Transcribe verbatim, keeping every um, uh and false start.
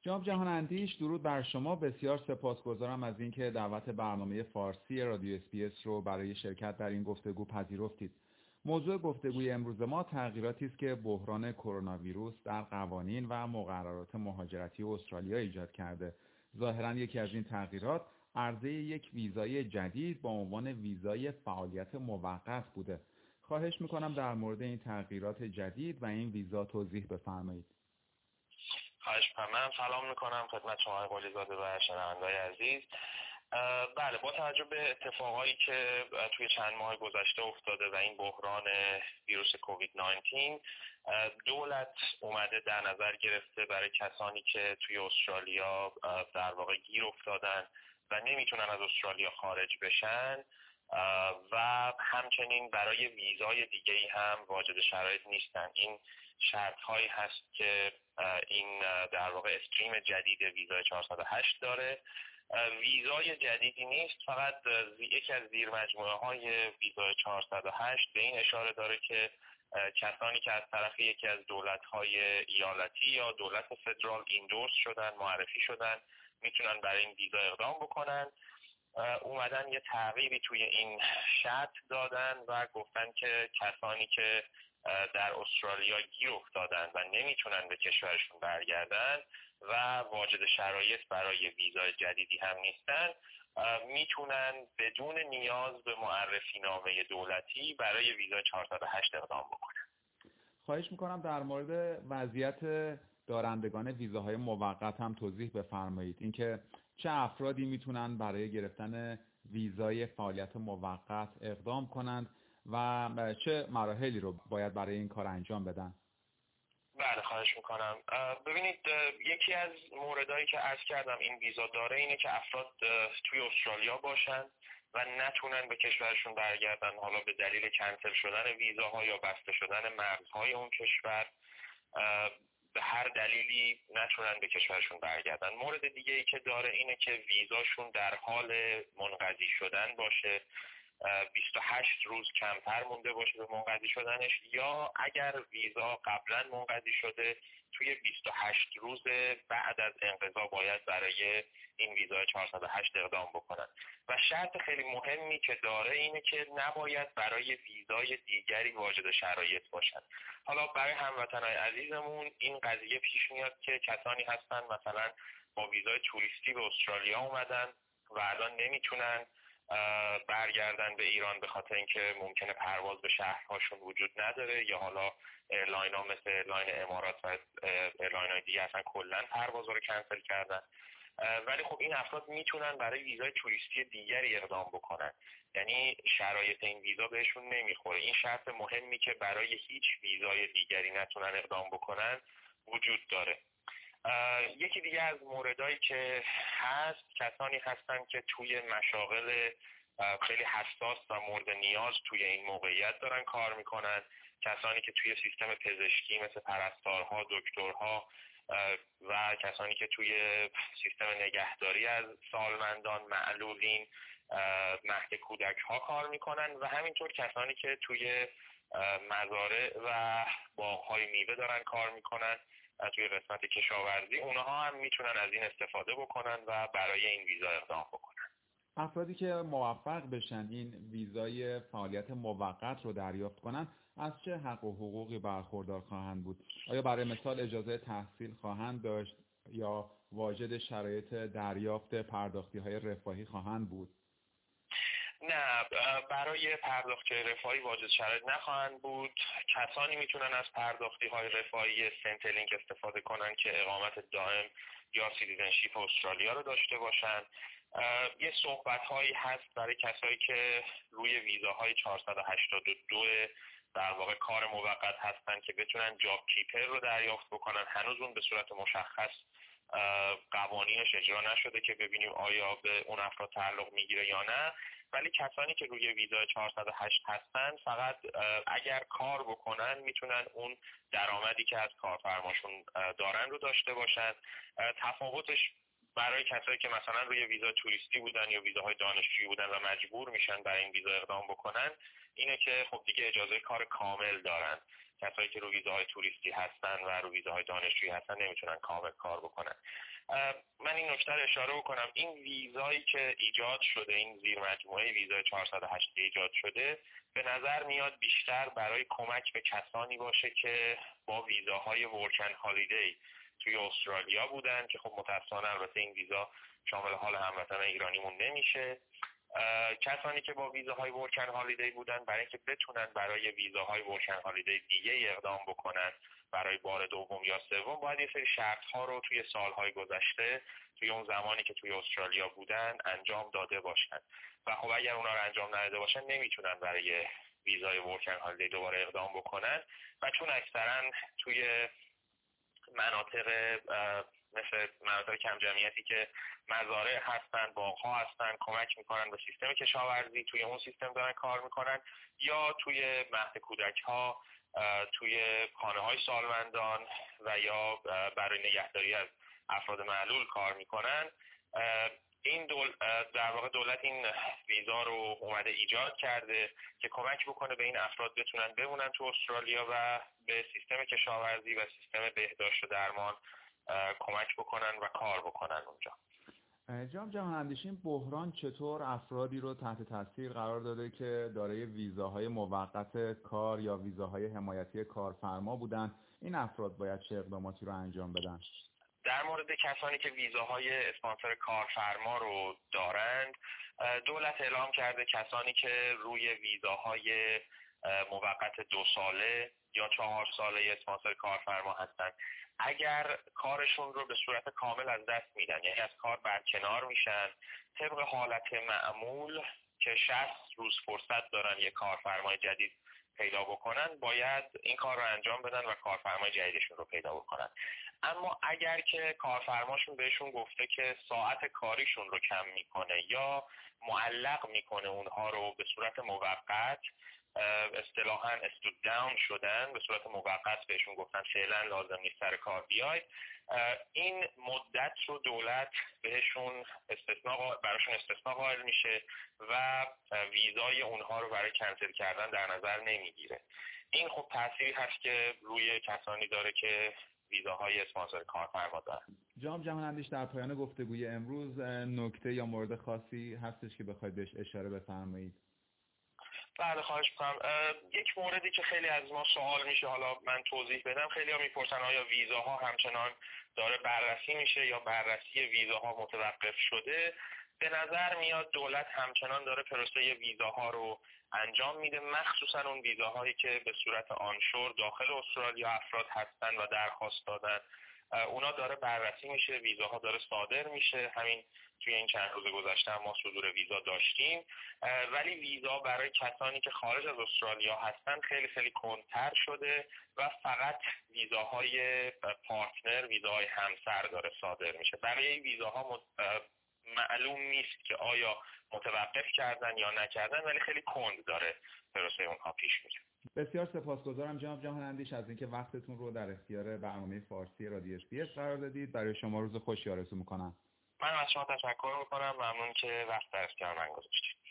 جناب جهان‌اندیش، درود بر شما. بسیار سپاسگزارم از اینکه دعوت برنامه فارسی رادیو اس بی اس رو برای شرکت در این گفتگو پذیرفتید. موضوع گفتگوی امروز ما تغییراتی است که بحران کرونا ویروس در قوانین و مقررات مهاجرتی استرالیا ایجاد کرده. ظاهراً یکی از این تغییرات عرضه یک ویزای جدید با عنوان ویزای فعالیت موقت بوده. خواهش می‌کنم در مورد این تغییرات جدید و این ویزا توضیح بفرمایید. خواهش می‌کنم. سلام می‌کنم خدمت شما قلیزاده و شنونده‌های عزیز. بله، با توجه به اتفاقایی که توی چند ماه گذشته افتاده و این بحران ویروس کووید نوزده، دولت اومده در نظر گرفته برای کسانی که توی استرالیا در واقع گیر افتادن و نمیتونن از استرالیا خارج بشن و همچنین برای ویزای دیگه‌ای هم واجد شرایط نیستن. این شرط هایی هست که این در واقع استریم جدید ویزای چهارصد و هشت داره. ویزای جدیدی نیست، فقط یکی از زیر مجموعه های ویزای چهارصد و هشت به این اشاره داره که کسانی که از طرف یکی از دولت های ایالتی یا دولت فدرال ایندورس شدن، معرفی شدن، میتونن برای این ویزا اقدام بکنن. اومدن یه تغییری توی این شرط دادن و گفتن که کسانی که در استرالیا گیر افتادن و نمیتونن به کشورشون برگردن و واجد شرایط برای ویزای جدیدی هم نیستن، میتونن بدون نیاز به معرفی نامه دولتی برای ویزای چهارصد و هشت اقدام بکنن. خواهش میکنم در مورد وضعیت دارندگان ویزاهای موقت هم توضیح بفرمایید. اینکه چه افرادی میتونن برای گرفتن ویزای فعالیت موقت اقدام کنند و چه مراحلی رو باید برای این کار انجام بدن؟ بله، خواهش میکنم. ببینید، یکی از موردهایی که عرض کردم این ویزا داره اینه که افراد توی استرالیا باشن و نتونن به کشورشون برگردن، حالا به دلیل کنسل شدن ویزاها یا بسته شدن مرزهای اون کشور، به هر دلیلی نتونن به کشورشون برگردن. مورد دیگه ای که داره اینه که ویزاشون در حال منقضی شدن باشه، بیست و هشت روز کمتر مونده باشه به منقضی شدنش، یا اگر ویزا قبلا منقضی شده توی بیست و هشت روز بعد از انقضا باید برای این ویزای چهارصد و هشت اقدام بکنن. و شرط خیلی مهمی که داره اینه که نباید برای ویزای دیگری واجد شرایط باشن. حالا برای هموطنهای عزیزمون این قضیه پیش میاد که کسانی هستن مثلا با ویزای توریستی به استرالیا اومدن و الان نمیتونن برگردن به ایران به خاطر اینکه ممکنه پرواز به شهرهاشون وجود نداره، یا حالا ایرلاین ها مثل ایرلاین امارات و ایرلاین های دیگه اصلا کلن پرواز رو کنسل کردن. ولی خب این افراد میتونن برای ویزای توریستی دیگری اقدام بکنن، یعنی شرایط این ویزا بهشون نمیخوره. این شرط مهمی که برای هیچ ویزای دیگری نتونن اقدام بکنن وجود داره. یکی دیگه از موردهایی که هست، کسانی هستن که توی مشاغل خیلی حساس و مورد نیاز توی این موقعیت دارن کار میکنن، کسانی که توی سیستم پزشکی مثل پرستارها، دکترها و کسانی که توی سیستم نگهداری از سالمندان، معلولین، مهد کودک ها کار میکنن و همینطور کسانی که توی مزارع و باغ‌های میوه دارن کار میکنن توی قسمت کشاورزی، اونها هم میتونن از این استفاده بکنن و برای این ویزا اقدام بکنن. افرادی که موفق بشن این ویزای فعالیت موقت رو دریافت کنن از چه حق و حقوقی برخوردار خواهند بود؟ آیا برای مثال اجازه تحصیل خواهند داشت یا واجد شرایط دریافت پرداختی‌های رفاهی خواهند بود؟ نه، برای پرداختی رفاهی واجد شرایط نخواهند بود. کسانی میتونن از پرداختی های رفاهی سنترلینک استفاده کنن که اقامت دائم یا سیتیزنشیپ استرالیا رو داشته باشن. یه صحبت هایی هست برای کسایی که روی ویزاهای چهارصد و هشتاد و دو در واقع کار موقت هستن که بتونن جاب کیپر رو دریافت بکنن. هنوز اون به صورت مشخص قوانینش اجرا نشده که ببینیم آیا به اون افراد تعلق میگیره یا نه، ولی کسانی که روی ویزای چهارصد و هشت هستن فقط اگر کار بکنن میتونن اون درآمدی که از کارفرماشون دارن رو داشته باشن. تفاوتش برای کسایی که مثلا روی ویزا توریستی بودن یا ویزاهای دانشجویی بودن و مجبور میشن برای این ویزا اقدام بکنن اینه که خب دیگه اجازه کار کامل دارن. کسایی که روی ویزاهای توریستی هستن و روی ویزاهای دانشجویی هستن نمیتونن کامل کار بکنن. من این نکته رو اشاره بکنم، این ویزایی که ایجاد شده، این زیر مجموعه ویزای چهارصد و هشت ایجاد شده، به نظر میاد بیشتر برای کمک به کسانی باشه که با ویزاهای ورکن هالیدی توی استرالیا بودن که خب متأسفانه البته این ویزا شامل حال هموطن ایرانیمون نمیشه. کسانی که با ویزاهای ورکن هالیدی بودن برای اینکه بتونن برای ویزاهای ورکن هالیدی دیگه اقدام بکنن برای بار دوم یا سوم، باید یه سری شرط‌ها رو توی سالهای گذشته توی اون زمانی که توی استرالیا بودن انجام داده باشن و خب اگر اونا رو انجام نداده باشن نمیتونن برای ویزای ورکن هالیدی دوباره اقدام بکنن. و چون اکثرا توی مناطق مثل مناطق کم جمعیتی که مزارع هستن، باغ‌ها هستن، کمک میکنن به سیستم کشاورزی، توی اون سیستم دارن کار میکنن، یا توی مهد کودک‌ها، توی خانه‌های سالمندان و یا برای نگهداری از افراد معلول کار میکنن. این دول در واقع دولت این ویزا رو اومده ایجاد کرده که کمک بکنه به این افراد بتونن بمونن تو استرالیا و به سیستم کشاورزی و سیستم بهداشت و درمان کمک بکنن و کار بکنن اونجا. جناب جهان‌اندیش، این بحران چطور افرادی رو تحت تاثیر قرار داده که دارای ویزاهای موقت کار یا ویزاهای حمایتی کارفرما بودن؟ این افراد باید چه اقداماتی رو انجام بدن؟ در مورد کسانی که ویزاهای اسپانسر کارفرما رو دارند، دولت اعلام کرده کسانی که روی ویزاهای موقت دو ساله یا چهار ساله اسپانسر کارفرما هستند، اگر کارشون رو به صورت کامل از دست میدن، یعنی از کار برکنار میشن، طبق حالت معمول که شصت روز فرصت دارن یک کارفرمای جدید پیدا بکنن، باید این کار رو انجام بدن و کارفرمای جدیدشون رو پیدا بکنن. اما اگر که کارفرماشون بهشون گفته که ساعت کاریشون رو کم میکنه یا معلق میکنه اونها رو به صورت موقت، اصطلاحاً استود داون شدن، به صورت موقت بهشون گفتن فعلا لازم نیست سر کار بیاید، این مدت رو دولت بهشون استثناء براشون استثناء قائل میشه و ویزای اونها رو برای کنسل کردن در نظر نمیگیره. این خب تأثیری هست که روی کسانی داره که ویزاهای اسپانسر کارفرما دارن. جناب جهان‌اندیش، در پایان گفتگوی امروز نکته یا مورد خاصی هستش که بخواید بهش اشاره بفرمایید؟ بله خواهش می‌کنم. یک موردی که خیلی از ما سوال میشه، حالا من توضیح بدم، خیلی ها میپرسن آیا ویزاها همچنان داره بررسی میشه یا بررسی ویزاها متوقف شده؟ به نظر میاد دولت همچنان داره پروسه ویزاها رو انجام میده، مخصوصا اون ویزاهایی که به صورت آنشور داخل استرالیا افراد هستن و درخواست دادن، اونا داره بررسی میشه، ویزاها داره صادر میشه. همین توی این چند روز گذشته ما صدور ویزا داشتیم، ولی ویزا برای کسانی که خارج از استرالیا هستن خیلی خیلی کندتر شده و فقط ویزاهای پارتنر، ویزاهای همسر داره صادر میشه. بقیه ویزاها معلوم نیست که آیا متوقف کردن یا نکردن، ولی خیلی کند داره پروسه اونها پیش میره. بسیار سپاسگزارم جناب جهان‌اندیش از اینکه وقتتون رو در اختیار برنامه فارسی رادیو اس بی اس قرار دادید. برای شما روز خوشی آرزو میکنم. من از شما تشکر میکنم، ممنون که وقت در اختیار من گذاشتید.